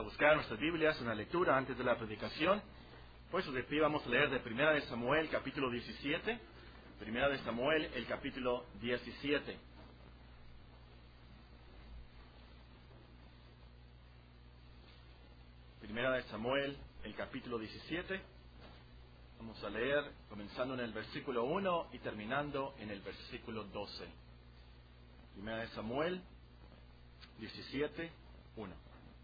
buscar nuestras Biblias, una lectura antes de la predicación. Por eso de pie vamos a leer de Primera de Samuel, capítulo 17. Primera de Samuel, el capítulo 17. Primera de Samuel, el capítulo 17. Vamos a leer comenzando en el versículo 1 y terminando en el versículo 12. Primera de Samuel 17, 1.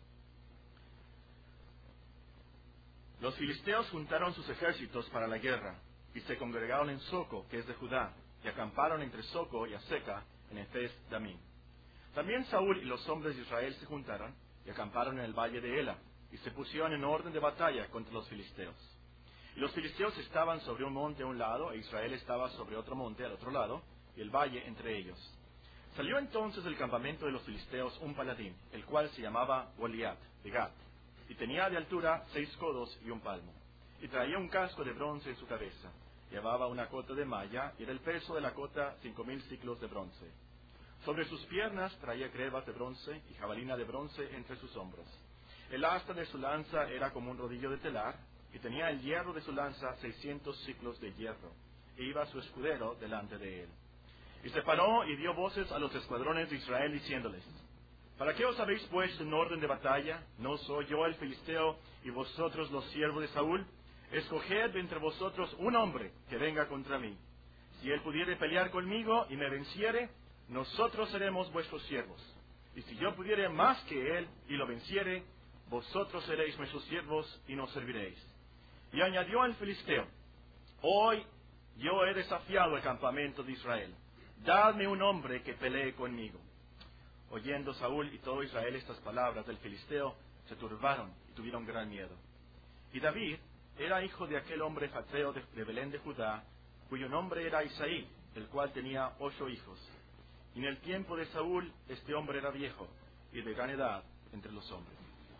Los filisteos juntaron sus ejércitos para la guerra y se congregaron en Soco, que es de Judá, y acamparon entre Soco y Aseca en Efes Damim. También Saúl y los hombres de Israel se juntaron y acamparon en el valle de Ela y se pusieron en orden de batalla contra los filisteos. Y los filisteos estaban sobre un monte a un lado, e Israel estaba sobre otro monte al otro lado, y el valle entre ellos. Salió entonces del campamento de los filisteos un paladín, el cual se llamaba Goliat, de Gat, y tenía de altura 6 codos y 1 palmo, y traía un casco de bronce en su cabeza. Llevaba una cota de malla, y era el peso de la cota 5000 siclos de bronce. Sobre sus piernas traía grebas de bronce y jabalina de bronce entre sus hombros. El asta de su lanza era como un rodillo de telar, y tenía el hierro de su lanza 600 siclos de hierro, e iba su escudero delante de él. Y se paró y dio voces a los escuadrones de Israel, diciéndoles: ¿Para qué os habéis puesto en orden de batalla? ¿No soy yo el filisteo y vosotros los siervos de Saúl? Escoged entre vosotros un hombre que venga contra mí. Si él pudiere pelear conmigo y me venciere, nosotros seremos vuestros siervos. Y si yo pudiere más que él y lo venciere, vosotros seréis nuestros siervos y nos serviréis. Y añadió el filisteo: Hoy yo he desafiado el campamento de Israel. Dadme un hombre que pelee conmigo. Oyendo Saúl y todo Israel estas palabras del filisteo, se turbaron y tuvieron gran miedo. Y David era hijo de aquel hombre fatreo de Belén de Judá, cuyo nombre era Isaí, el cual tenía 8 hijos. Y en el tiempo de Saúl este hombre era viejo y de gran edad entre los hombres.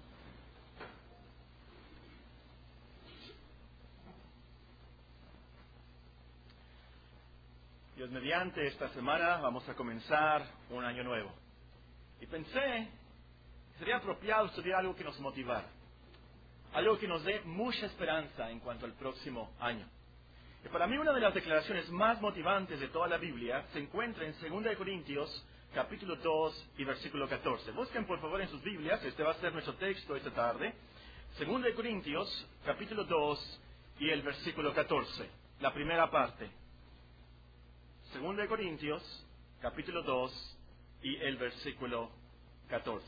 Dios mediante, esta semana vamos a comenzar un año nuevo. Y pensé que sería apropiado estudiar algo que nos motivara, algo que nos dé mucha esperanza en cuanto al próximo año. Y para mí una de las declaraciones más motivantes de toda la Biblia se encuentra en 2 Corintios, capítulo 2 y versículo 14. Busquen por favor en sus Biblias, este va a ser nuestro texto esta tarde. 2 Corintios, capítulo 2 y el versículo 14, la primera parte. 2 Corintios, capítulo 2 y el versículo 14.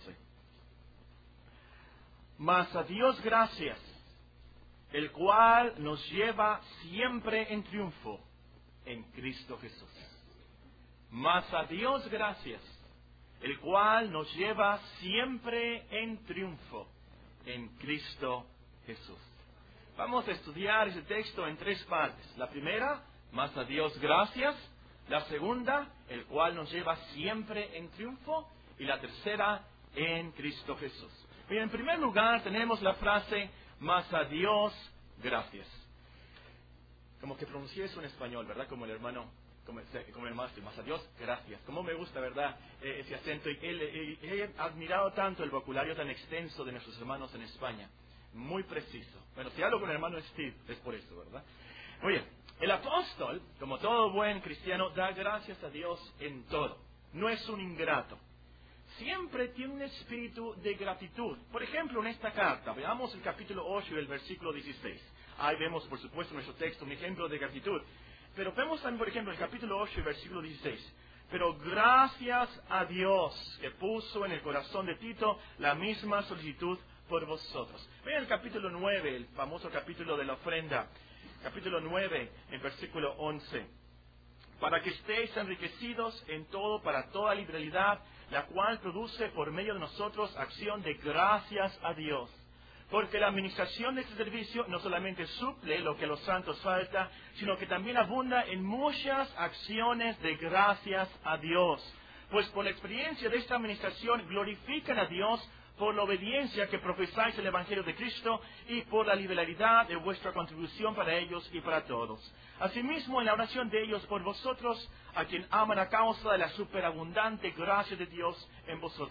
Mas a Dios gracias, el cual nos lleva siempre en triunfo en Cristo Jesús. Mas a Dios gracias, el cual nos lleva siempre en triunfo en Cristo Jesús. Vamos a estudiar ese texto en 3 partes. La primera, mas a Dios gracias. La segunda, el cual nos lleva siempre en triunfo. Y la tercera, en Cristo Jesús. Bien, en primer lugar tenemos la frase, mas a Dios gracias. Como que pronuncié eso en español, ¿verdad? Como el hermano, como el maestro, mas a Dios gracias. Como me gusta, ¿verdad? Ese acento. Y he admirado tanto el vocabulario tan extenso de nuestros hermanos en España. Muy preciso. Bueno, si hablo con el hermano Steve, es por eso, ¿verdad? Muy bien. El apóstol, como todo buen cristiano, da gracias a Dios en todo. No es un ingrato. Siempre tiene un espíritu de gratitud. Por ejemplo, en esta carta, veamos el capítulo 8 y el versículo 16. Ahí vemos, por supuesto, en nuestro texto un ejemplo de gratitud. Pero vemos también, por ejemplo, el capítulo 8 y el versículo 16. Pero gracias a Dios que puso en el corazón de Tito la misma solicitud por vosotros. Vean el capítulo 9, el famoso capítulo de la ofrenda. Capítulo 9, en versículo 11. Para que estéis enriquecidos en todo para toda liberalidad, la cual produce por medio de nosotros acción de gracias a Dios. Porque la administración de este servicio no solamente suple lo que a los santos falta, sino que también abunda en muchas acciones de gracias a Dios. Pues por la experiencia de esta administración glorifican a Dios por la obediencia que profesáis el Evangelio de Cristo y por la liberalidad de vuestra contribución para ellos y para todos. Asimismo, en la oración de ellos por vosotros, a quien aman a causa de la superabundante gracia de Dios en vosotros.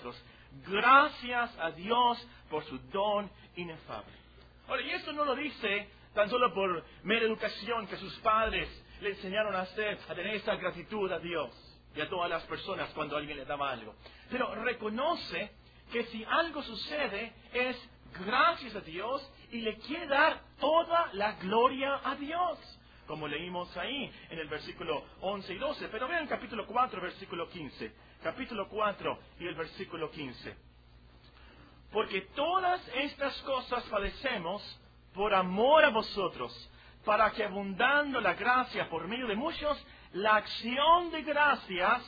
Gracias a Dios por su don inefable. Ahora, y esto no lo dice tan solo por mera educación que sus padres le enseñaron a hacer, a tener esa gratitud a Dios y a todas las personas cuando alguien le daba algo. Pero reconoce que si algo sucede es gracias a Dios y le quiere dar toda la gloria a Dios, como leímos ahí en el versículo 11 y 12. Pero vean capítulo 4, versículo 15. Capítulo 4 y el versículo 15. Porque todas estas cosas padecemos por amor a vosotros, para que abundando la gracia por medio de muchos, la acción de gracias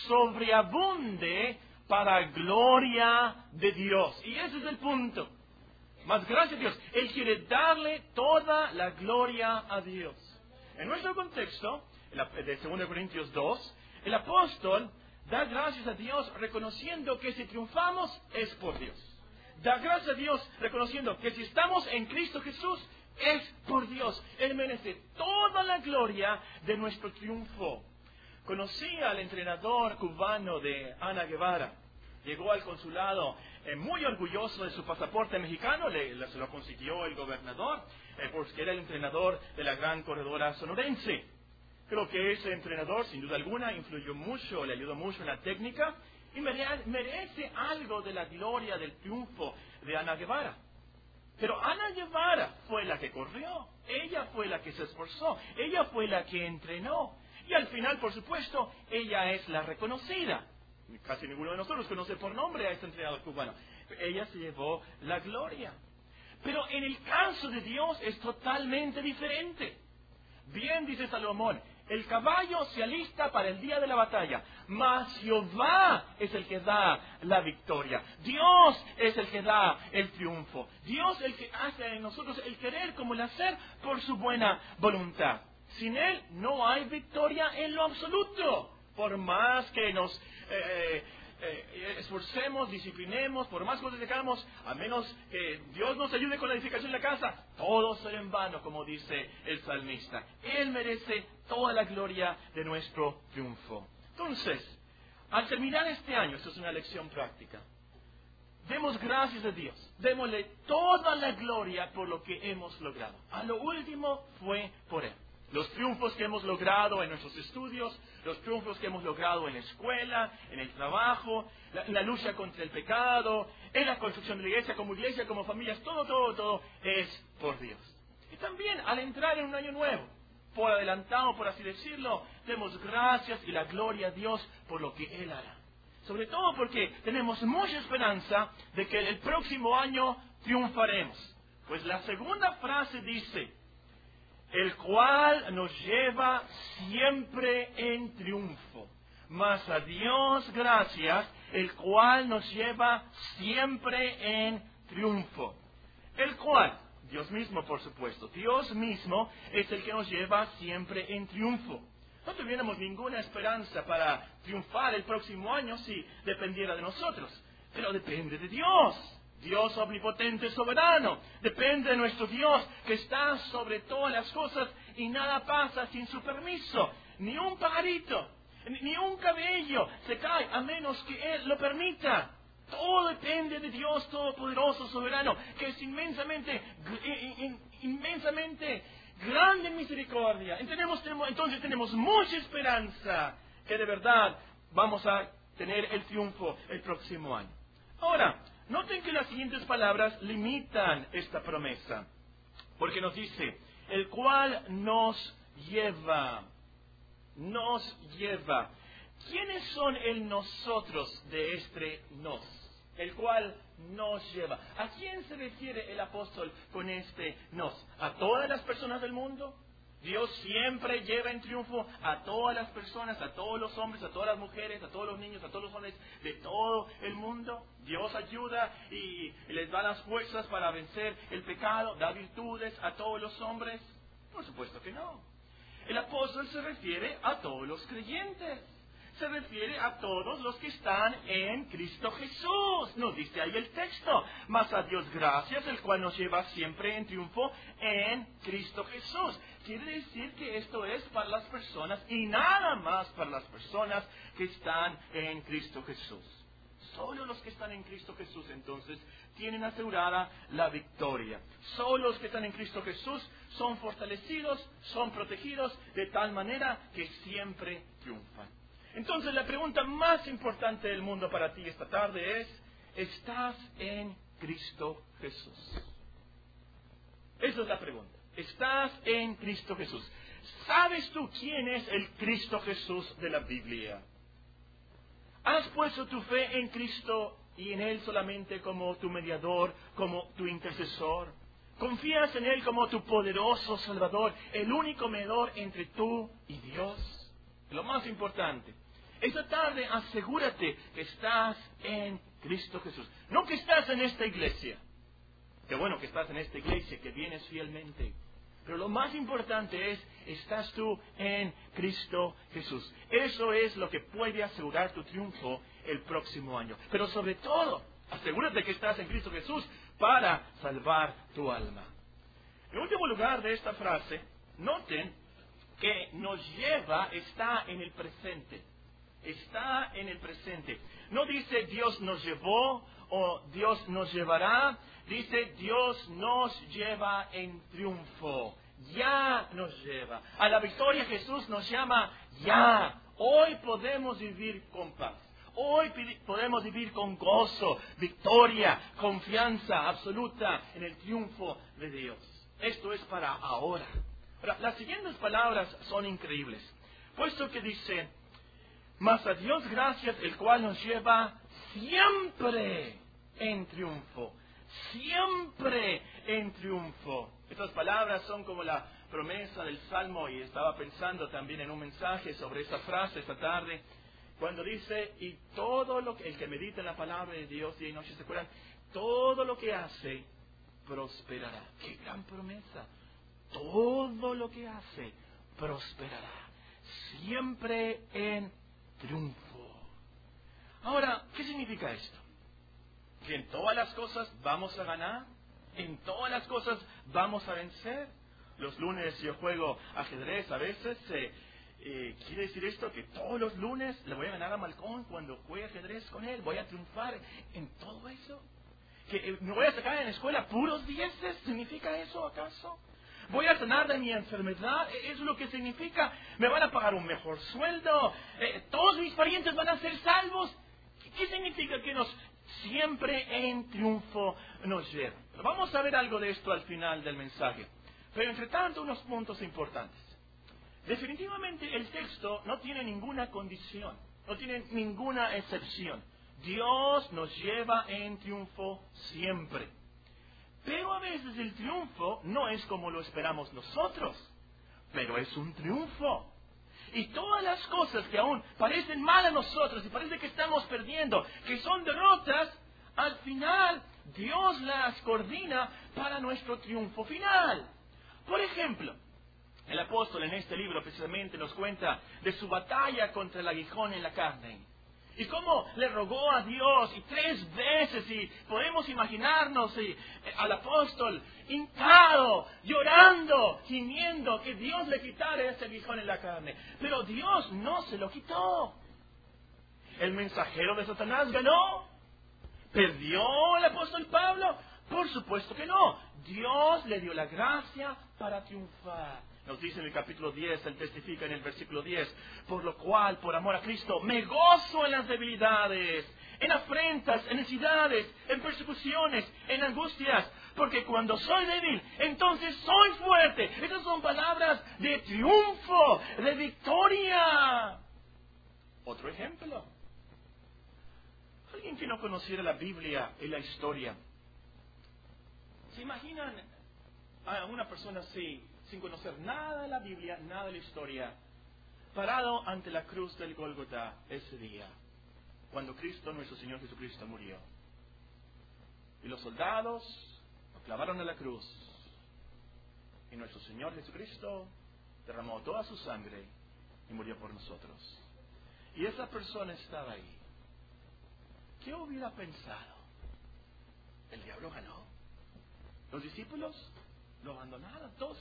sobreabunde para gloria de Dios. Y ese es el punto. Más gracias a Dios. Él quiere darle toda la gloria a Dios. En nuestro contexto, de 2 Corintios 2, el apóstol da gracias a Dios reconociendo que si triunfamos es por Dios. Da gracias a Dios reconociendo que si estamos en Cristo Jesús es por Dios. Él merece toda la gloria de nuestro triunfo. Conocí al entrenador cubano de Ana Guevara. Llegó al consulado muy orgulloso de su pasaporte mexicano, se lo consiguió el gobernador, porque era el entrenador de la gran corredora sonorense. Creo que ese entrenador, sin duda alguna, influyó mucho, le ayudó mucho en la técnica, y merece algo de la gloria del triunfo de Ana Guevara. Pero Ana Guevara fue la que corrió, ella fue la que se esforzó, ella fue la que entrenó, y al final, por supuesto, ella es la reconocida. Casi ninguno de nosotros conoce por nombre a este entrenador cubano. Ella se llevó la gloria. Pero en el caso de Dios es totalmente diferente. Bien dice Salomón, el caballo se alista para el día de la batalla, mas Jehová es el que da la victoria. Dios es el que da el triunfo. Dios es el que hace en nosotros el querer como el hacer por su buena voluntad. Sin Él no hay victoria en lo absoluto. Por más que nos esforcemos, disciplinemos, por más cosas que hagamos, a menos que Dios nos ayude con la edificación de la casa, todo será en vano, como dice el salmista. Él merece toda la gloria de nuestro triunfo. Entonces, al terminar este año, esto es una lección práctica, demos gracias a Dios, démosle toda la gloria por lo que hemos logrado. A lo último fue por Él. Los triunfos que hemos logrado en nuestros estudios, los triunfos que hemos logrado en la escuela, en el trabajo, la lucha contra el pecado, en la construcción de la iglesia, como familias, todo es por Dios. Y también al entrar en un año nuevo, por adelantado, por así decirlo, demos gracias y la gloria a Dios por lo que Él hará. Sobre todo porque tenemos mucha esperanza de que el próximo año triunfaremos. Pues la segunda frase dice, el cual nos lleva siempre en triunfo. Mas a Dios gracias, el cual nos lleva siempre en triunfo. El cual, Dios mismo por supuesto, Dios mismo es el que nos lleva siempre en triunfo. No tuviéramos ninguna esperanza para triunfar el próximo año si dependiera de nosotros, pero depende de Dios. Dios omnipotente, soberano, depende de nuestro Dios que está sobre todas las cosas y nada pasa sin su permiso. Ni un pajarito, ni un cabello se cae a menos que Él lo permita. Todo depende de Dios todopoderoso, soberano, que es inmensamente grande en misericordia. Entonces tenemos mucha esperanza que de verdad vamos a tener el triunfo el próximo año. Ahora, noten que las siguientes palabras limitan esta promesa, porque nos dice, el cual nos lleva. ¿Quiénes son el nosotros de este nos? El cual nos lleva. ¿A quién se refiere el apóstol con este nos? ¿A todas las personas del mundo? Dios siempre lleva en triunfo a todas las personas, a todos los hombres, a todas las mujeres, a todos los niños, a todos los hombres de todo el mundo. Dios ayuda y les da las fuerzas para vencer el pecado, da virtudes a todos los hombres. Por supuesto que no. El apóstol se refiere a todos los creyentes. Se refiere a todos los que están en Cristo Jesús. Nos dice ahí el texto. Mas a Dios gracias, el cual nos lleva siempre en triunfo en Cristo Jesús. Quiere decir que esto es para las personas y nada más para las personas que están en Cristo Jesús. Solo los que están en Cristo Jesús, entonces, tienen asegurada la victoria. Solo los que están en Cristo Jesús son fortalecidos, son protegidos, de tal manera que siempre triunfan. Entonces, la pregunta más importante del mundo para ti esta tarde es, ¿estás en Cristo Jesús? Esa es la pregunta. ¿Estás en Cristo Jesús? ¿Sabes tú quién es el Cristo Jesús de la Biblia? ¿Has puesto tu fe en Cristo y en Él solamente como tu mediador, como tu intercesor? ¿Confías en Él como tu poderoso Salvador, el único mediador entre tú y Dios? Lo más importante, esta tarde asegúrate que estás en Cristo Jesús. No que estás en esta iglesia. Qué bueno que estás en esta iglesia, que vienes fielmente. Pero lo más importante es, estás tú en Cristo Jesús. Eso es lo que puede asegurar tu triunfo el próximo año. Pero sobre todo, asegúrate que estás en Cristo Jesús para salvar tu alma. En último lugar de esta frase, noten que nos lleva, está en el presente. Está en el presente. No dice Dios nos llevó o Dios nos llevará. Dice Dios nos lleva en triunfo. Ya nos lleva. A la victoria Jesús nos llama ya. Hoy podemos vivir con paz. Hoy podemos vivir con gozo, victoria, confianza absoluta en el triunfo de Dios. Esto es para ahora. Ahora, las siguientes palabras son increíbles. Puesto que dice, mas a Dios gracias, el cual nos lleva siempre en triunfo. Siempre en triunfo. Estas palabras son como la promesa del Salmo, y estaba pensando también en un mensaje sobre esa frase esta tarde, cuando dice, y todo lo que, el que medita en la palabra de Dios día y noche, ¿se acuerdan? Todo lo que hace prosperará. ¡Qué gran promesa! Todo lo que hace prosperará. Siempre en triunfo. Ahora, ¿qué significa esto? ¿Que en todas las cosas vamos a ganar? ¿En todas las cosas vamos a vencer? Los lunes yo juego ajedrez a veces. ¿Quiere decir esto? Que todos los lunes le voy a ganar a Malcón cuando juegue ajedrez con él. Voy a triunfar en todo eso. ¿Que me voy a sacar en la escuela puros dieces? ¿Significa eso acaso? ¿Voy a sanar de mi enfermedad? ¿Eso es lo que significa? ¿Me van a pagar un mejor sueldo? ¿Todos mis parientes van a ser salvos? ¿Qué significa que nos siempre en triunfo nos lleva? Vamos a ver algo de esto al final del mensaje. Pero entre tanto, unos puntos importantes. Definitivamente el texto no tiene ninguna condición, no tiene ninguna excepción. Dios nos lleva en triunfo siempre. Pero a veces el triunfo no es como lo esperamos nosotros, pero es un triunfo. Y todas las cosas que aún parecen mal a nosotros y parece que estamos perdiendo, que son derrotas, al final Dios las coordina para nuestro triunfo final. Por ejemplo, el apóstol en este libro precisamente nos cuenta de su batalla contra el aguijón en la carne. Y cómo le rogó a Dios, y 3 veces, y podemos imaginarnos al apóstol hincado, llorando, gimiendo, que Dios le quitara ese aguijón en la carne. Pero Dios no se lo quitó. ¿El mensajero de Satanás ganó? ¿Perdió el apóstol Pablo? Por supuesto que no. Dios le dio la gracia para triunfar. Nos dice en el capítulo 10, él testifica en el versículo 10, por lo cual, por amor a Cristo, me gozo en las debilidades, en afrentas, en necesidades, en persecuciones, en angustias, porque cuando soy débil, entonces soy fuerte. Estas son palabras de triunfo, de victoria. Otro ejemplo. Alguien que no conociera la Biblia y la historia, ¿se imaginan a una persona así, sin conocer nada de la Biblia, nada de la historia, parado ante la cruz del Gólgota ese día, cuando Cristo, nuestro Señor Jesucristo, murió? Y los soldados lo clavaron a la cruz, y nuestro Señor Jesucristo derramó toda su sangre y murió por nosotros. Y esa persona estaba ahí. ¿Qué hubiera pensado? El diablo ganó. Los discípulos lo abandonaron todos.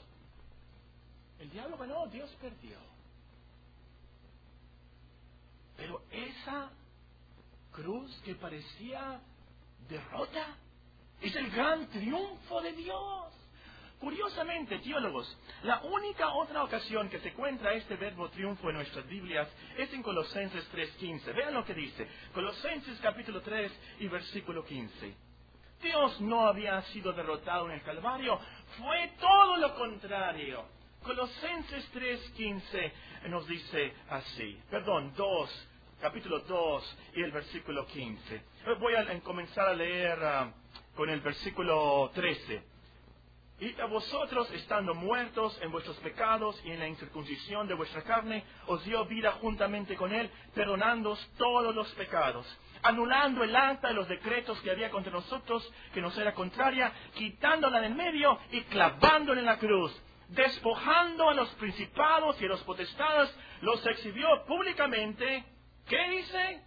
El diablo ganó, Dios perdió. Pero esa cruz que parecía derrota es el gran triunfo de Dios. Curiosamente, teólogos, la única otra ocasión que se encuentra este verbo triunfo en nuestras Biblias es en Colosenses 3:15. Vean lo que dice. Colosenses capítulo 3 y versículo 15. Dios no había sido derrotado en el Calvario, fue todo lo contrario. Colosenses 3:15 nos dice así, capítulo 2 y el versículo 15. Voy a comenzar a leer con el versículo 13. Y a vosotros, estando muertos en vuestros pecados y en la incircuncisión de vuestra carne, os dio vida juntamente con él, perdonándoos todos los pecados, anulando el acta de los decretos que había contra nosotros, que nos era contraria, quitándola del medio y clavándola en la cruz, despojando a los principados y a los potestades, los exhibió públicamente. ¿Qué dice?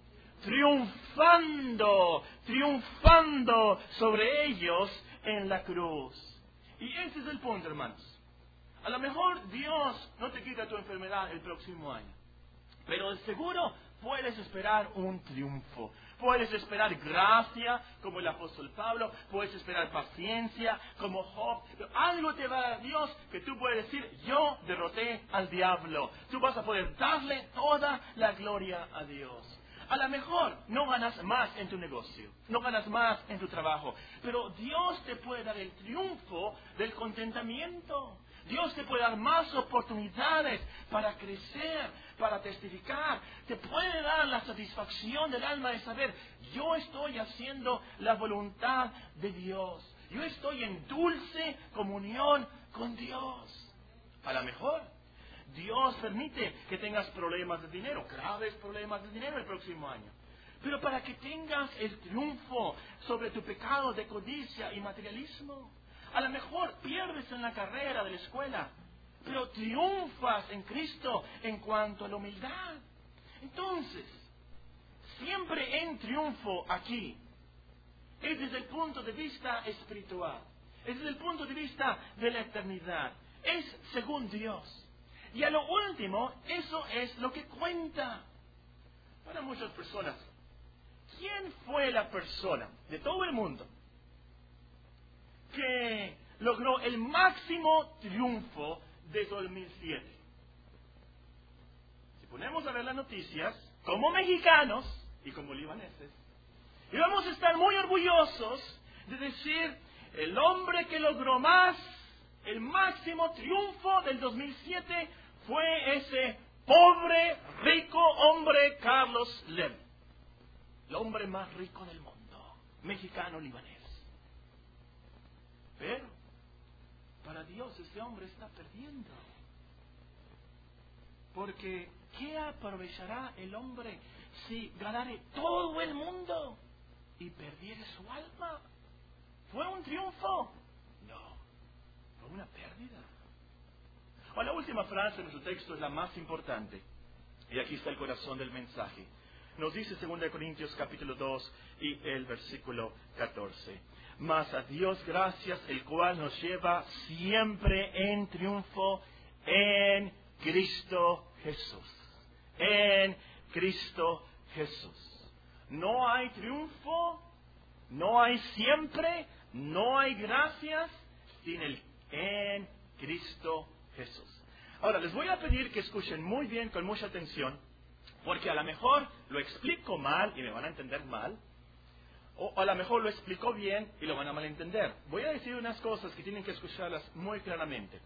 Triunfando sobre ellos en la cruz. Y ese es el punto, hermanos. A lo mejor Dios no te quita tu enfermedad el próximo año, pero de seguro puedes esperar un triunfo. Puedes esperar gracia, como el apóstol Pablo. Puedes esperar paciencia, como Job. Algo te va a dar Dios que tú puedes decir, yo derroté al diablo. Tú vas a poder darle toda la gloria a Dios. A lo mejor no ganas más en tu negocio, no ganas más en tu trabajo, pero Dios te puede dar el triunfo del contentamiento. Dios te puede dar más oportunidades para crecer, para testificar. Te puede dar la satisfacción del alma de saber, yo estoy haciendo la voluntad de Dios. Yo estoy en dulce comunión con Dios. A lo mejor Dios permite que tengas problemas de dinero, graves problemas de dinero el próximo año. Pero para que tengas el triunfo sobre tu pecado de codicia y materialismo. A lo mejor pierdes en la carrera de la escuela, pero triunfas en Cristo en cuanto a la humildad. Entonces, siempre en triunfo aquí. Es desde el punto de vista espiritual. Es desde el punto de vista de la eternidad. Es según Dios. Y a lo último, eso es lo que cuenta. Para muchas personas, ¿quién fue la persona de todo el mundo que logró el máximo triunfo de 2007? Si ponemos a ver las noticias, como mexicanos y como libaneses, y vamos a estar muy orgullosos de decir, el hombre que logró el máximo triunfo del 2007 fue ese pobre, rico hombre Carlos Slim, el hombre más rico del mundo, mexicano-libanés. Pero, para Dios ese hombre está perdiendo. Porque, ¿qué aprovechará el hombre si ganare todo el mundo y perdiere su alma? ¿Fue un triunfo? No, fue una pérdida. O la última frase de nuestro texto es la más importante. Y aquí está el corazón del mensaje. Nos dice 2 Corintios capítulo 2 y el versículo 14. Mas a Dios gracias, el cual nos lleva siempre en triunfo en Cristo Jesús. En Cristo Jesús. No hay triunfo, no hay siempre, no hay gracias sin el en Cristo Jesús. Ahora, les voy a pedir que escuchen muy bien, con mucha atención, porque a lo mejor lo explico mal y me van a entender mal, o a lo mejor lo explico bien y lo van a malentender. Voy a decir unas cosas que tienen que escucharlas muy claramente.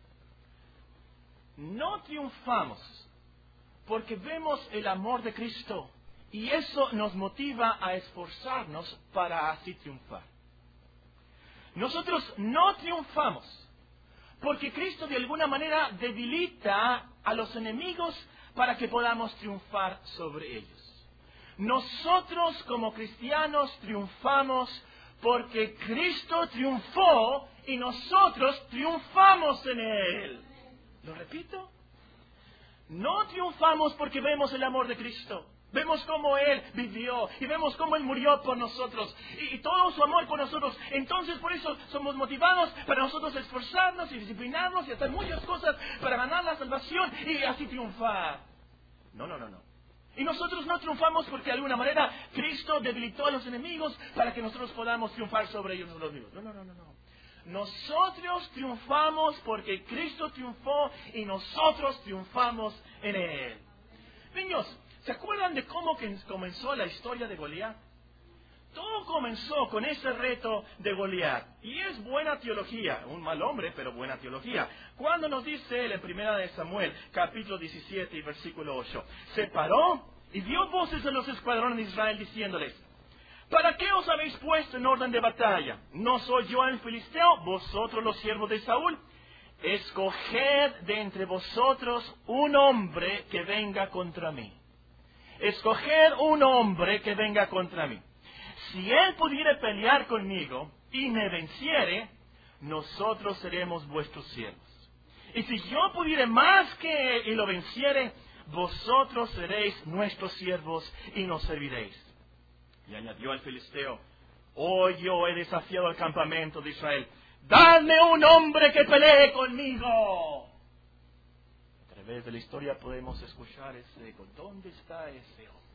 No triunfamos porque vemos el amor de Cristo y eso nos motiva a esforzarnos para así triunfar. Nosotros no triunfamos porque Cristo de alguna manera debilita a los enemigos para que podamos triunfar sobre ellos. Nosotros como cristianos triunfamos porque Cristo triunfó y nosotros triunfamos en Él. ¿Lo repito? No triunfamos porque vemos el amor de Cristo. Vemos cómo Él vivió y vemos cómo Él murió por nosotros y todo su amor por nosotros. Entonces por eso somos motivados para nosotros esforzarnos y disciplinarnos y hacer muchas cosas para ganar la salvación y así triunfar. No. Y nosotros no triunfamos porque de alguna manera Cristo debilitó a los enemigos para que nosotros podamos triunfar sobre ellos nosotros mismos. No. Nosotros triunfamos porque Cristo triunfó y nosotros triunfamos en Él. Niños, ¿se acuerdan de cómo comenzó la historia de Goliat? Todo comenzó con ese reto de Goliat. Y es buena teología, un mal hombre, pero buena teología. Cuando nos dice él en 1 Samuel, capítulo 17 y versículo 8, se paró y dio voces a los escuadrones de Israel diciéndoles, ¿para qué os habéis puesto en orden de batalla? ¿No soy yo el filisteo, vosotros los siervos de Saúl? Escoged de entre vosotros un hombre que venga contra mí. Escoged un hombre que venga contra mí. Si él pudiere pelear conmigo y me venciere, nosotros seremos vuestros siervos. Y si yo pudiere más que él y lo venciere, vosotros seréis nuestros siervos y nos serviréis. Y añadió el filisteo, hoy yo he desafiado al campamento de Israel, dadme un hombre que pelee conmigo. A través de la historia podemos escuchar ese eco, ¿dónde está ese hombre?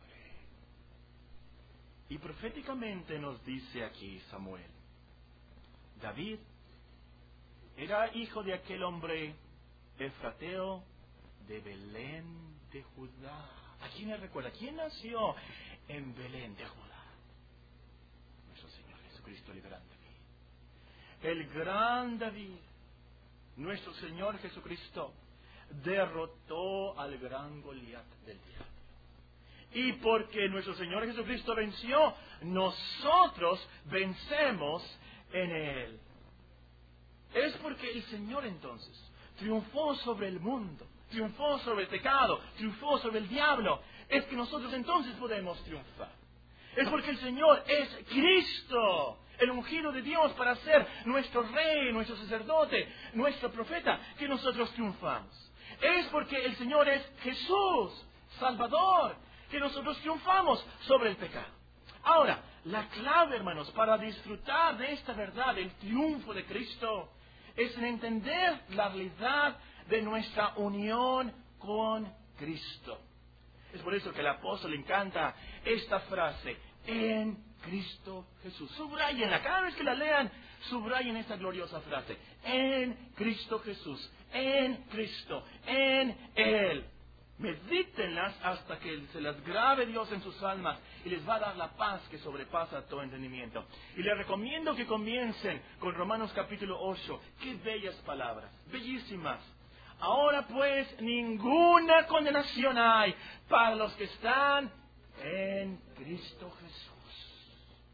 Y proféticamente nos dice aquí Samuel, David era hijo de aquel hombre efrateo de Belén de Judá. ¿A quién le recuerda? ¿Quién nació en Belén de Judá? Nuestro Señor Jesucristo, el gran David. El gran David, nuestro Señor Jesucristo, derrotó al gran Goliat del diablo. Y porque nuestro Señor Jesucristo venció, nosotros vencemos en Él. Es porque el Señor entonces triunfó sobre el mundo, triunfó sobre el pecado, triunfó sobre el diablo. Es que nosotros entonces podemos triunfar. Es porque el Señor es Cristo, el ungido de Dios para ser nuestro Rey, nuestro sacerdote, nuestro profeta, que nosotros triunfamos. Es porque el Señor es Jesús, Salvador, que nosotros triunfamos sobre el pecado. Ahora, la clave, hermanos, para disfrutar de esta verdad, del triunfo de Cristo, es en entender la realidad de nuestra unión con Cristo. Es por eso que al apóstol le encanta esta frase, en Cristo Jesús. Subrayenla, cada vez que la lean, subrayen esta gloriosa frase, en Cristo Jesús, en Cristo, en Él. Medítenlas hasta que se las grabe Dios en sus almas y les va a dar la paz que sobrepasa todo entendimiento. Y les recomiendo que comiencen con Romanos capítulo 8. Qué bellas palabras, bellísimas. Ahora pues ninguna condenación hay para los que están en Cristo Jesús.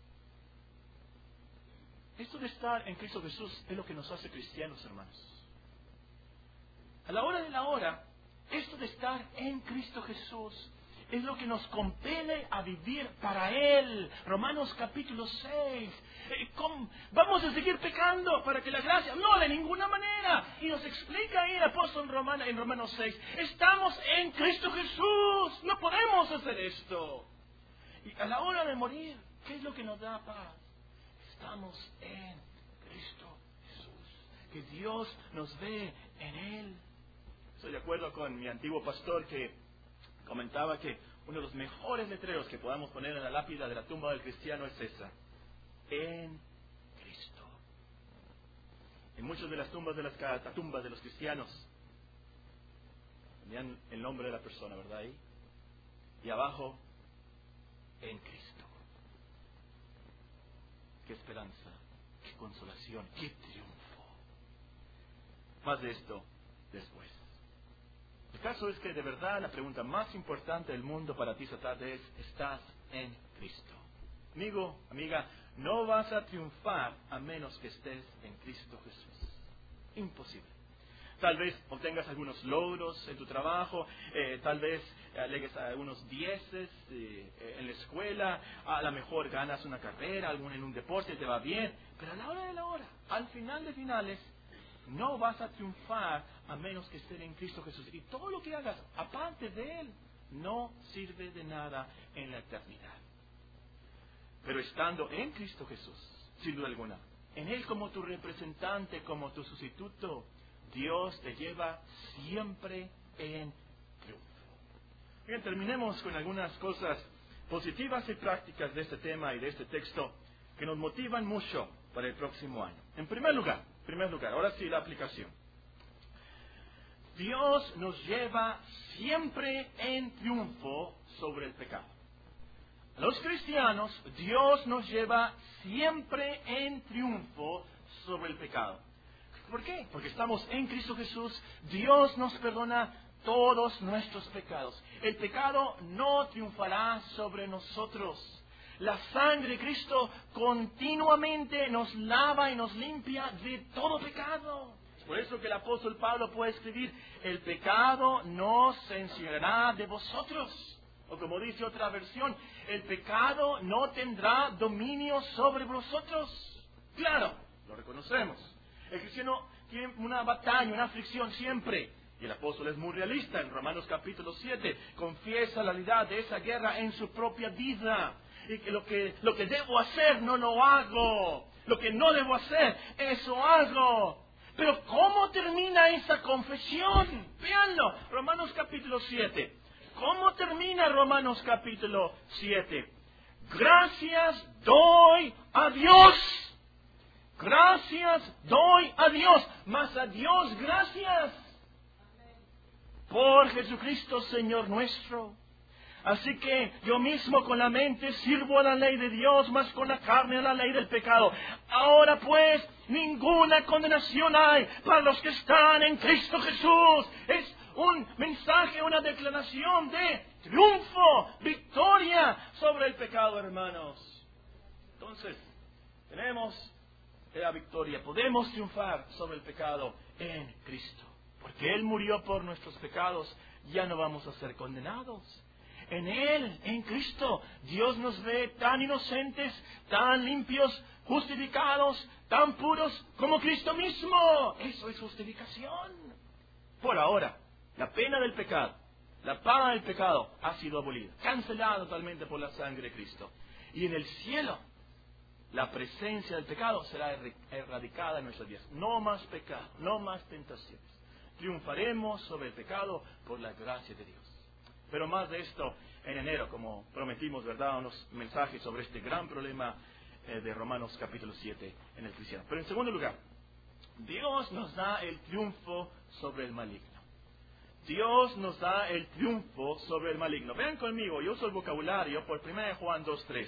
Esto de estar en Cristo Jesús es lo que nos hace cristianos, hermanos. A la hora de la hora, esto de estar en Cristo Jesús es lo que nos compele a vivir para Él. Romanos capítulo 6. ¿Vamos a seguir pecando para que la gracia? No, de ninguna manera. Y nos explica ahí el apóstol en Romanos 6. Estamos en Cristo Jesús. No podemos hacer esto. Y a la hora de morir, ¿qué es lo que nos da paz? Estamos en Cristo Jesús. Que Dios nos ve en Él. Estoy de acuerdo con mi antiguo pastor que comentaba que uno de los mejores letreros que podamos poner en la lápida de la tumba del cristiano es esa. En Cristo. En muchas de las tumbas de las catacumbas de los cristianos tenían el nombre de la persona, ¿verdad? Ahí. Y abajo, en Cristo. Qué esperanza, qué consolación, qué triunfo. Más de esto después. El caso es que de verdad la pregunta más importante del mundo para ti esta tarde es, ¿estás en Cristo? Amigo, amiga, no vas a triunfar a menos que estés en Cristo Jesús. Imposible. Tal vez obtengas algunos logros en tu trabajo, tal vez alegues algunos dieces en la escuela, a lo mejor ganas una carrera, en un deporte te va bien, pero a la hora de la hora, al final de finales, no vas a triunfar a menos que estés en Cristo Jesús. Y todo lo que hagas aparte de Él no sirve de nada en la eternidad. Pero estando en Cristo Jesús, sin duda alguna, en Él como tu representante, como tu sustituto, Dios te lleva siempre en triunfo. Bien, terminemos con algunas cosas positivas y prácticas de este tema y de este texto que nos motivan mucho para el próximo año. En primer lugar, ahora sí la aplicación. Dios nos lleva siempre en triunfo sobre el pecado. A los cristianos, Dios nos lleva siempre en triunfo sobre el pecado. ¿Por qué? Porque estamos en Cristo Jesús. Dios nos perdona todos nuestros pecados. El pecado no triunfará sobre nosotros. La sangre de Cristo continuamente nos lava y nos limpia de todo pecado. Por eso que el apóstol Pablo puede escribir: el pecado no se enseñará de vosotros. O como dice otra versión, el pecado no tendrá dominio sobre vosotros. Claro, lo reconocemos. El cristiano tiene una batalla, una aflicción siempre. Y el apóstol es muy realista. En Romanos capítulo 7 confiesa la realidad de esa guerra en su propia vida. Y que lo que debo hacer no lo hago. Lo que no debo hacer, eso hago. Pero ¿cómo termina esa confesión? Véanlo, Romanos capítulo 7. ¿Cómo termina Romanos capítulo 7? Gracias doy a Dios. Gracias doy a Dios. Mas a Dios gracias. Por Jesucristo Señor nuestro. Así que yo mismo con la mente sirvo a la ley de Dios, mas con la carne a la ley del pecado. Ahora pues, ninguna condenación hay para los que están en Cristo Jesús. Es un mensaje, una declaración de triunfo, victoria sobre el pecado, hermanos. Entonces, tenemos la victoria. Podemos triunfar sobre el pecado en Cristo. Porque Él murió por nuestros pecados, ya no vamos a ser condenados. En Él, en Cristo, Dios nos ve tan inocentes, tan limpios, justificados, tan puros como Cristo mismo. Eso es justificación. Por ahora, la pena del pecado, la paga del pecado ha sido abolida, cancelada totalmente por la sangre de Cristo. Y en el cielo, la presencia del pecado será erradicada en nuestras vidas. No más pecado, no más tentaciones. Triunfaremos sobre el pecado por la gracia de Dios. Pero más de esto en enero, como prometimos, ¿verdad? Unos mensajes sobre este gran problema de Romanos capítulo 7 en el cristiano. Pero en segundo lugar, Dios nos da el triunfo sobre el maligno. Dios nos da el triunfo sobre el maligno. Vean conmigo, yo uso el vocabulario por 1 Juan 2:13.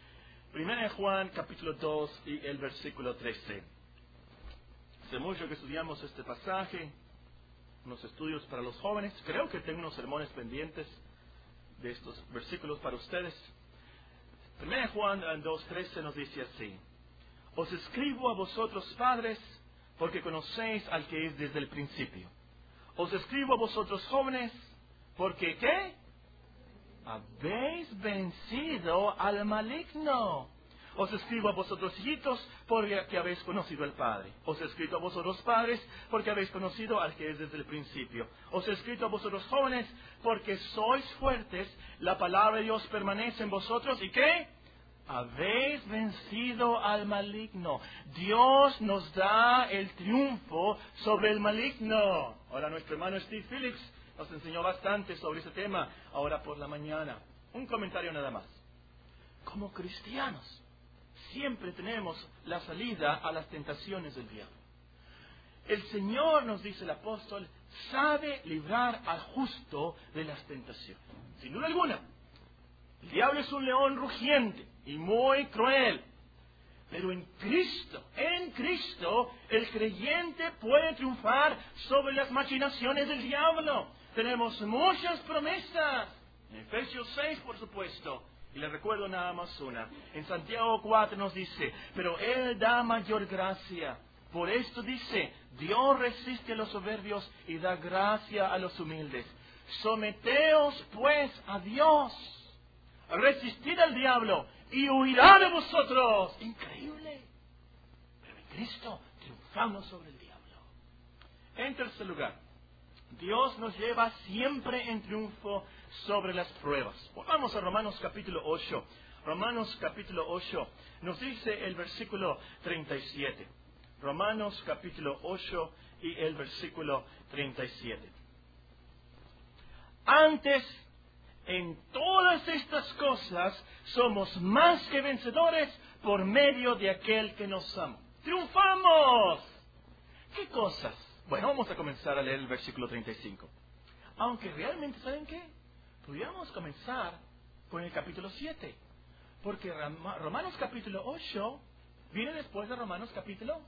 1 Juan capítulo 2 y el versículo 13. Hace mucho que estudiamos este pasaje, unos estudios para los jóvenes. Creo que tengo unos sermones pendientes de estos versículos para ustedes. 1 Juan 2:13 nos dice así: os escribo a vosotros, padres, porque conocéis al que es desde el principio. Os escribo a vosotros, jóvenes, porque ¿qué? Habéis vencido al maligno. Os escribo a vosotros, hijitos, porque habéis conocido al Padre. Os he escrito a vosotros, padres, porque habéis conocido al que es desde el principio. Os he escrito a vosotros, jóvenes, porque sois fuertes, la palabra de Dios permanece en vosotros, ¿y qué? Habéis vencido al maligno. Dios nos da el triunfo sobre el maligno. Ahora nuestro hermano Steve Phillips nos enseñó bastante sobre ese tema ahora por la mañana. Un comentario nada más. Como cristianos, siempre tenemos la salida a las tentaciones del diablo. El Señor, nos dice el apóstol, sabe librar al justo de las tentaciones. Sin duda alguna, el diablo es un león rugiente y muy cruel. Pero en Cristo, el creyente puede triunfar sobre las maquinaciones del diablo. Tenemos muchas promesas. En Efesios 6, por supuesto. Y le recuerdo nada más una. En Santiago 4 nos dice, pero Él da mayor gracia. Por esto dice, Dios resiste a los soberbios y da gracia a los humildes. Someteos pues a Dios. Resistid al diablo y huirá de vosotros. Increíble. Pero en Cristo triunfamos sobre el diablo. En tercer lugar, Dios nos lleva siempre en triunfo sobre las pruebas. Vamos a Romanos capítulo 8. Romanos capítulo 8 nos dice el versículo 37. Romanos capítulo 8 y el versículo 37. Antes En todas estas cosas somos más que vencedores por medio de aquel que nos ama. ¡Triunfamos! ¿Qué cosas? Bueno, vamos a comenzar a leer el versículo 35. Aunque realmente, ¿saben qué? Podríamos comenzar con el capítulo 7. Porque Romanos capítulo 8 viene después de Romanos capítulo...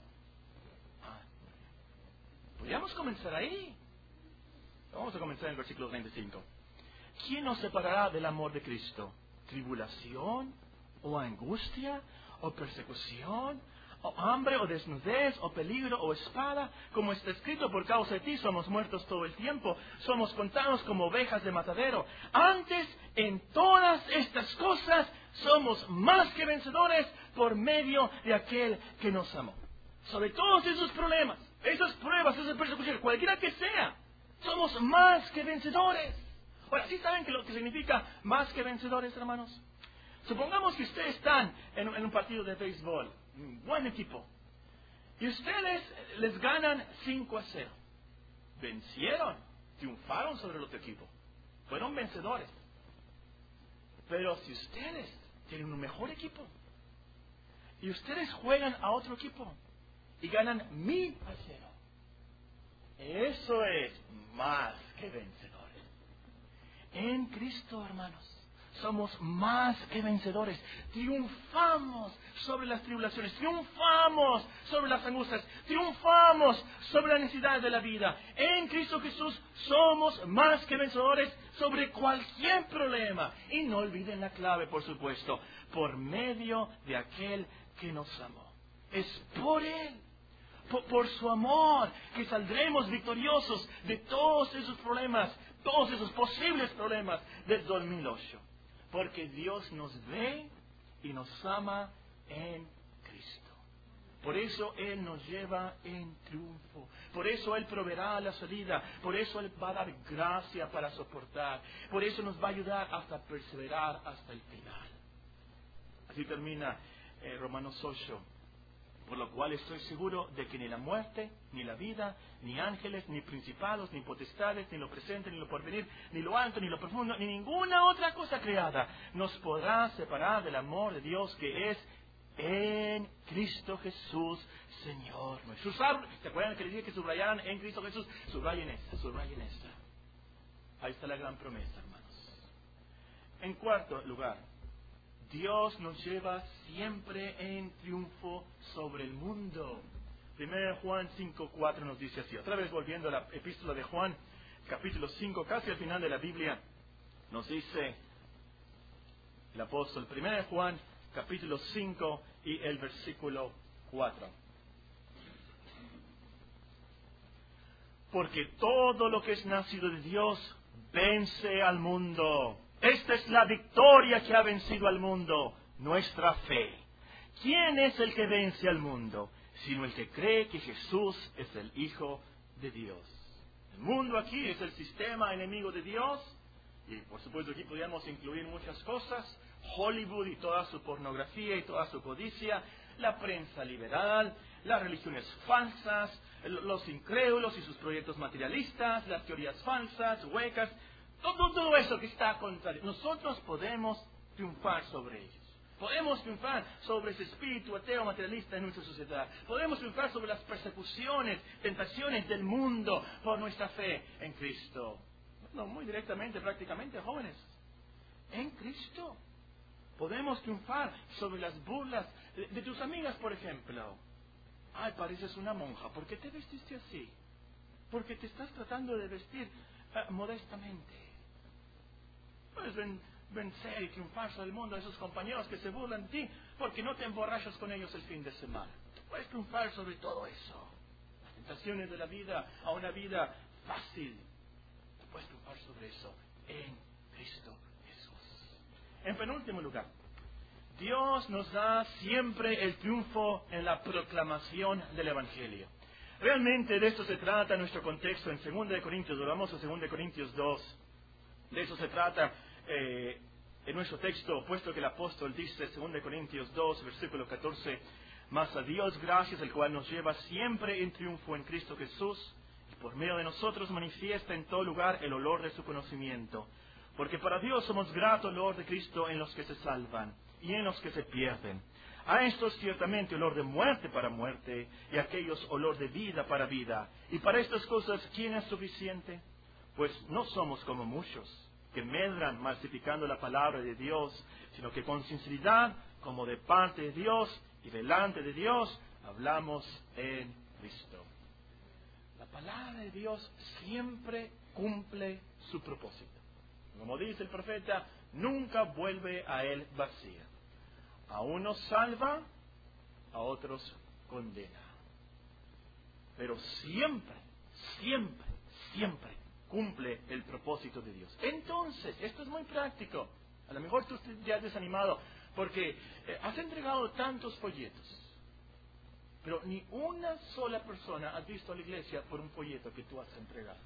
podríamos comenzar ahí. Vamos a comenzar en el versículo 35. ¿Quién nos separará del amor de Cristo? ¿Tribulación? ¿O angustia? ¿O persecución? ¿O hambre? ¿O desnudez? ¿O peligro? ¿O espada? Como está escrito, por causa de ti somos muertos todo el tiempo. Somos contados como ovejas de matadero. Antes, en todas estas cosas, somos más que vencedores por medio de aquel que nos amó. Sobre todos esos problemas, esas pruebas, esas persecuciones, cualquiera que sea, somos más que vencedores. Ahora, ¿sí saben lo que significa más que vencedores, hermanos? Supongamos que ustedes están en un partido de béisbol, un buen equipo, y ustedes les ganan 5-0. Vencieron, triunfaron sobre el otro equipo, fueron vencedores. Pero si ustedes tienen un mejor equipo, y ustedes juegan a otro equipo, y ganan 1000-0, eso es más que vencedores. En Cristo, hermanos, somos más que vencedores. Triunfamos sobre las tribulaciones, triunfamos sobre las angustias, triunfamos sobre la necesidad de la vida. En Cristo Jesús somos más que vencedores sobre cualquier problema. Y no olviden la clave, por supuesto, por medio de aquel que nos amó. Es por Él, por su amor, que saldremos victoriosos de todos esos problemas, todos esos posibles problemas del 2008. Porque Dios nos ve y nos ama en Cristo. Por eso Él nos lleva en triunfo. Por eso Él proveerá la salida. Por eso Él va a dar gracia para soportar. Por eso nos va a ayudar hasta perseverar hasta el final. Así termina Romanos 8. Por lo cual estoy seguro de que ni la muerte, ni la vida, ni ángeles, ni principados, ni potestades, ni lo presente, ni lo porvenir, ni lo alto, ni lo profundo, ni ninguna otra cosa creada nos podrá separar del amor de Dios que es en Cristo Jesús, Señor nuestro. ¿Se acuerdan que les dije que subrayaran en Cristo Jesús? Subrayen esta, subrayen esta. Ahí está la gran promesa, hermanos. En cuarto lugar, Dios nos lleva siempre en triunfo sobre el mundo. 1 Juan 5:4 nos dice así. Otra vez volviendo a la epístola de Juan, capítulo 5, casi al final de la Biblia, nos dice el apóstol. 1 Juan, capítulo 5 y el versículo 4. Porque todo lo que es nacido de Dios vence al mundo. Esta es la victoria que ha vencido al mundo, nuestra fe. ¿Quién es el que vence al mundo? Sino el que cree que Jesús es el Hijo de Dios. El mundo aquí es el sistema enemigo de Dios. Y por supuesto aquí podríamos incluir muchas cosas. Hollywood y toda su pornografía y toda su codicia. La prensa liberal, las religiones falsas, los incrédulos y sus proyectos materialistas, las teorías falsas, huecas. Todo eso que está contra Dios. Nosotros podemos triunfar sobre ellos. Podemos triunfar sobre ese espíritu ateo materialista en nuestra sociedad. Podemos triunfar sobre las persecuciones, tentaciones del mundo por nuestra fe en Cristo. No, muy directamente, prácticamente, jóvenes. En Cristo. Podemos triunfar sobre las burlas de tus amigas, por ejemplo. Ay, pareces una monja. ¿Por qué te vestiste así? Porque te estás tratando de vestir modestamente. Puedes vencer y triunfar sobre el mundo a esos compañeros que se burlan de ti porque no te emborrachas con ellos el fin de semana. Puedes triunfar sobre todo eso. Las tentaciones de la vida a una vida fácil. Puedes triunfar sobre eso en Cristo Jesús. En penúltimo lugar, Dios nos da siempre el triunfo en la proclamación del Evangelio. Realmente de esto se trata nuestro contexto en 2 Corintios. Volvamos a 2 Corintios 2. De eso se trata en nuestro texto, puesto que el apóstol dice, 2 Corintios 2, versículo 14, mas a Dios gracias, el cual nos lleva siempre en triunfo en Cristo Jesús, y por medio de nosotros manifiesta en todo lugar el olor de su conocimiento. Porque para Dios somos grato olor de Cristo en los que se salvan y en los que se pierden. A estos ciertamente olor de muerte para muerte, y a aquellos olor de vida para vida. Y para estas cosas, ¿quién es suficiente? Pues no somos como muchos, que medran falsificando la palabra de Dios, sino que con sinceridad, como de parte de Dios y delante de Dios, hablamos en Cristo. La palabra de Dios siempre cumple su propósito. Como dice el profeta, nunca vuelve a él vacía. A unos salva, a otros condena. Pero siempre, siempre, siempre cumple el propósito de Dios. Entonces, esto es muy práctico. A lo mejor tú ya has desanimado porque has entregado tantos folletos. Pero ni una sola persona ha visto a la iglesia por un folleto que tú has entregado.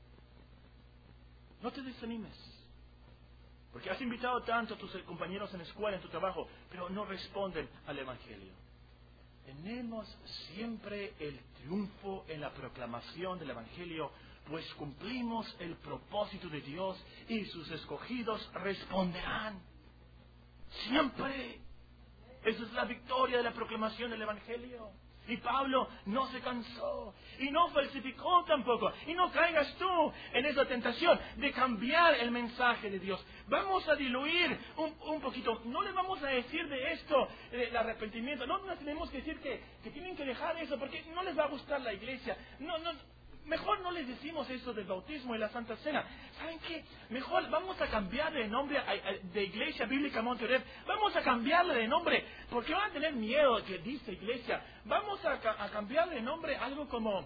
No te desanimes. Porque has invitado tanto a tus compañeros en la escuela, en tu trabajo, pero no responden al Evangelio. Tenemos siempre el triunfo en la proclamación del Evangelio, pues cumplimos el propósito de Dios y sus escogidos responderán. Siempre. Esa es la victoria de la proclamación del Evangelio. Y Pablo no se cansó y no falsificó tampoco. Y no caigas tú en esa tentación de cambiar el mensaje de Dios. Vamos a diluir un poquito. No les vamos a decir de esto, el arrepentimiento. No les tenemos que decir que tienen que dejar eso porque no les va a gustar la iglesia. Mejor no les decimos eso del bautismo y la Santa Cena. ¿Saben qué? Mejor vamos a cambiarle de nombre de Iglesia Bíblica Monte Oreb. Vamos a cambiarle de nombre porque van a tener miedo que dice iglesia. Vamos a cambiarle de nombre algo como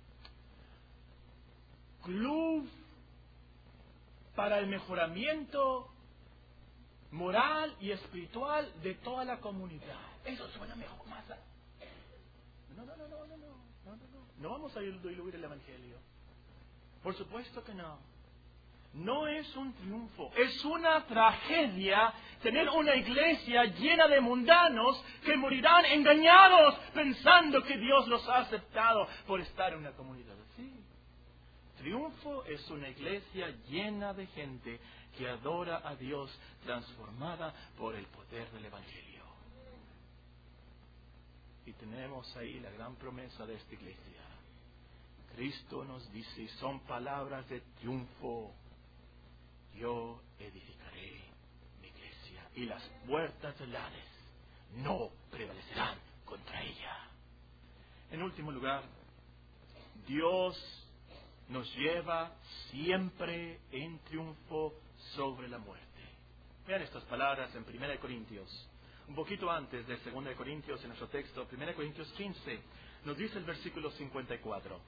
Club para el Mejoramiento Moral y Espiritual de toda la comunidad. Eso suena mejor, más. No vamos a diluir el Evangelio. Por supuesto que no. No es un triunfo, es una tragedia tener una iglesia llena de mundanos que morirán engañados pensando que Dios los ha aceptado por estar en una comunidad así. Triunfo es una iglesia llena de gente que adora a Dios, transformada por el poder del Evangelio. Y tenemos ahí la gran promesa de esta iglesia. Cristo nos dice, son palabras de triunfo. Yo edificaré mi iglesia y las puertas del Hades no prevalecerán contra ella. En último lugar, Dios nos lleva siempre en triunfo sobre la muerte. Vean estas palabras en 1 Corintios. Un poquito antes de 2 Corintios, en nuestro texto, 1 Corintios 15, nos dice el versículo 54.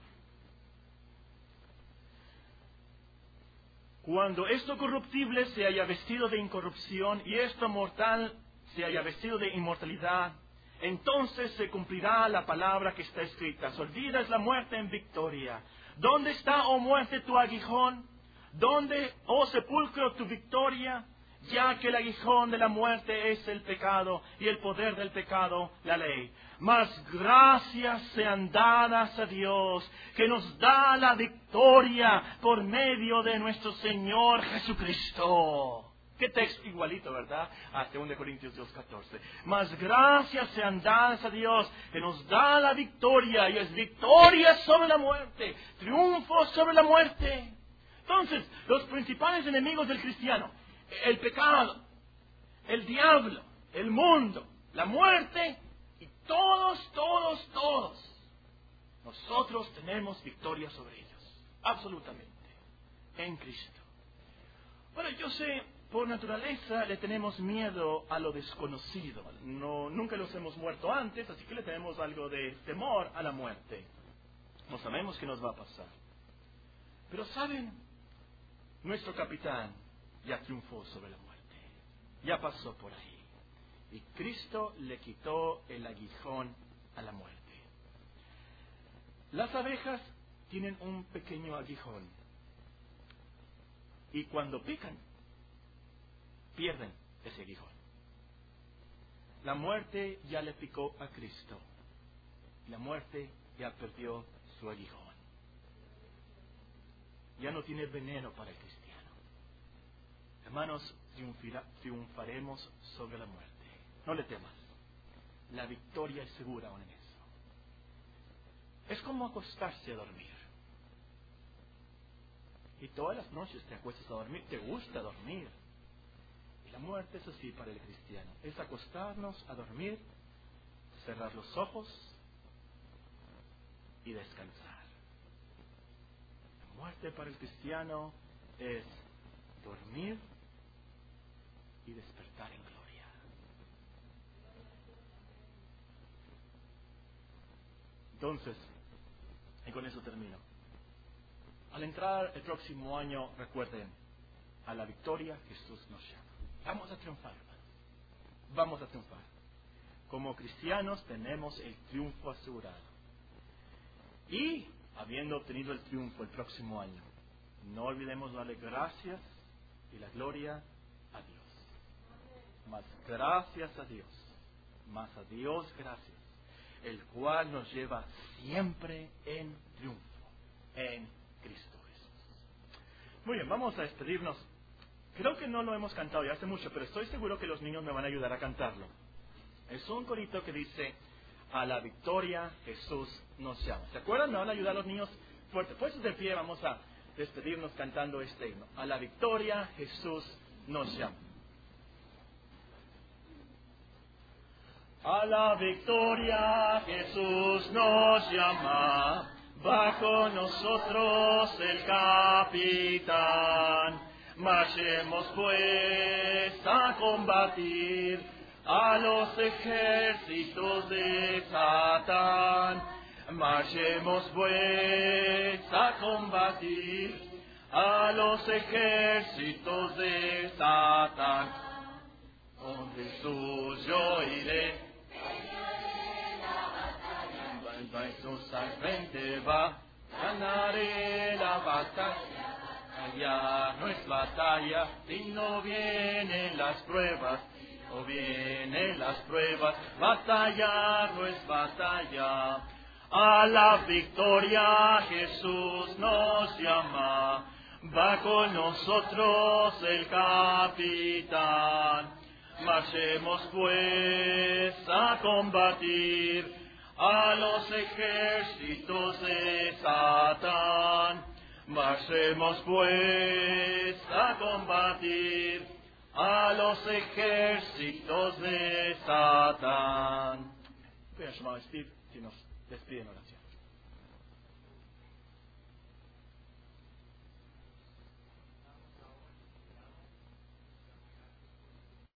Cuando esto corruptible se haya vestido de incorrupción y esto mortal se haya vestido de inmortalidad, entonces se cumplirá la palabra que está escrita. Se olvidas la muerte en victoria. ¿Dónde está, oh muerte, tu aguijón? ¿Dónde, oh sepulcro, tu victoria? Ya que el aguijón de la muerte es el pecado y el poder del pecado la ley. Mas gracias sean dadas a Dios, que nos da la victoria por medio de nuestro Señor Jesucristo. Qué texto igualito, ¿verdad? A 2 Corintios 2:14. Mas gracias sean dadas a Dios, que nos da la victoria, y es victoria sobre la muerte, triunfo sobre la muerte. Entonces, los principales enemigos del cristiano: el pecado, el diablo, el mundo, la muerte, y todos. Nosotros tenemos victoria sobre ellos, absolutamente, en Cristo. Bueno, yo sé, por naturaleza le tenemos miedo a lo desconocido. Nunca los hemos muerto antes, así que le tenemos algo de temor a la muerte. No sabemos qué nos va a pasar. Pero ¿saben? Nuestro capitán ya triunfó sobre la muerte. Ya pasó por ahí. Y Cristo le quitó el aguijón a la muerte. Las abejas tienen un pequeño aguijón. Y cuando pican, pierden ese aguijón. La muerte ya le picó a Cristo. La muerte ya perdió su aguijón. Ya no tiene veneno para el cristiano. Hermanos, triunfaremos sobre la muerte. No le temas. La victoria es segura aún en eso. Es como acostarse a dormir. Y todas las noches te acuestas a dormir, te gusta dormir. Y la muerte es así para el cristiano. Es acostarnos a dormir, cerrar los ojos y descansar. La muerte para el cristiano es dormir y despertar en gloria. Entonces, y con eso termino. Al entrar el próximo año, recuerden, a la victoria Jesús nos llama. Vamos a triunfar, hermanos. Vamos a triunfar. Como cristianos tenemos el triunfo asegurado. Y, habiendo obtenido el triunfo el próximo año, no olvidemos darle gracias y la gloria a Dios. Más gracias a Dios. Más a Dios gracias. El cual nos lleva siempre en triunfo. En Cristo Jesús. Muy bien, vamos a despedirnos. Creo que no lo hemos cantado ya hace mucho, pero estoy seguro que los niños me van a ayudar a cantarlo. Es un corito que dice: a la victoria Jesús nos llama. ¿Se acuerdan? Me van a ayudar los niños fuerte. Pues de pie vamos a despedirnos cantando este himno. A la victoria Jesús nos llama. A la victoria Jesús nos llama. Va con nosotros el capitán. Marchemos pues a combatir a los ejércitos de Satán. Marchemos pues a combatir a los ejércitos de Satán. Con Jesús yo iré. Jesús al frente va, ganaré la batalla. Ya no es batalla, si no vienen las pruebas, o vienen las pruebas, batalla no es batalla. A la victoria Jesús nos llama, va con nosotros el capitán. Marchemos pues a combatir a los ejércitos de Satán. Marchemos pues a combatir a los ejércitos de Satán. Voy a llamar a Steve si nos despide en oración.